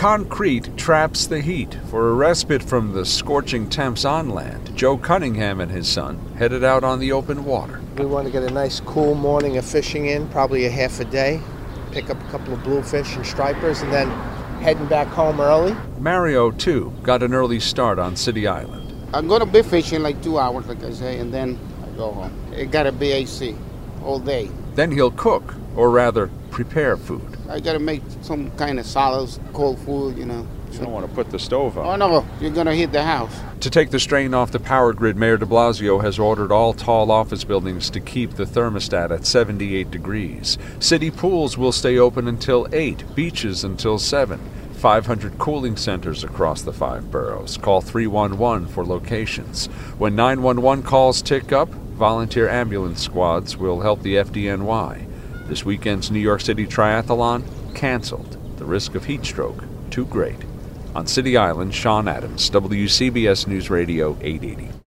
Concrete traps the heat. For a respite from the scorching temps on land, Joe Cunningham and his son headed out on the open water. We want to get a nice cool morning of fishing in, probably a half a day, pick up a couple of bluefish and stripers, and then heading back home early. Mario, too, got an early start on City Island. I'm going to be fishing like 2 hours, like I say, and then I go home. It got to be AC all day. Then he'll cook, or rather, prepare food. I got to make some kind of solids, cold food, you know. You don't want to put the stove on. Oh, no, you're going to heat the house. To take the strain off the power grid, Mayor de Blasio has ordered all tall office buildings to keep the thermostat at 78 degrees. City pools will stay open until 8, beaches until 7. 500 cooling centers across the 5 boroughs. Call 311 for locations. When 911 calls tick up, volunteer ambulance squads will help the FDNY. This weekend's New York City Triathlon canceled. The risk of heat stroke too great. On City Island, Sean Adams, WCBS News Radio 880.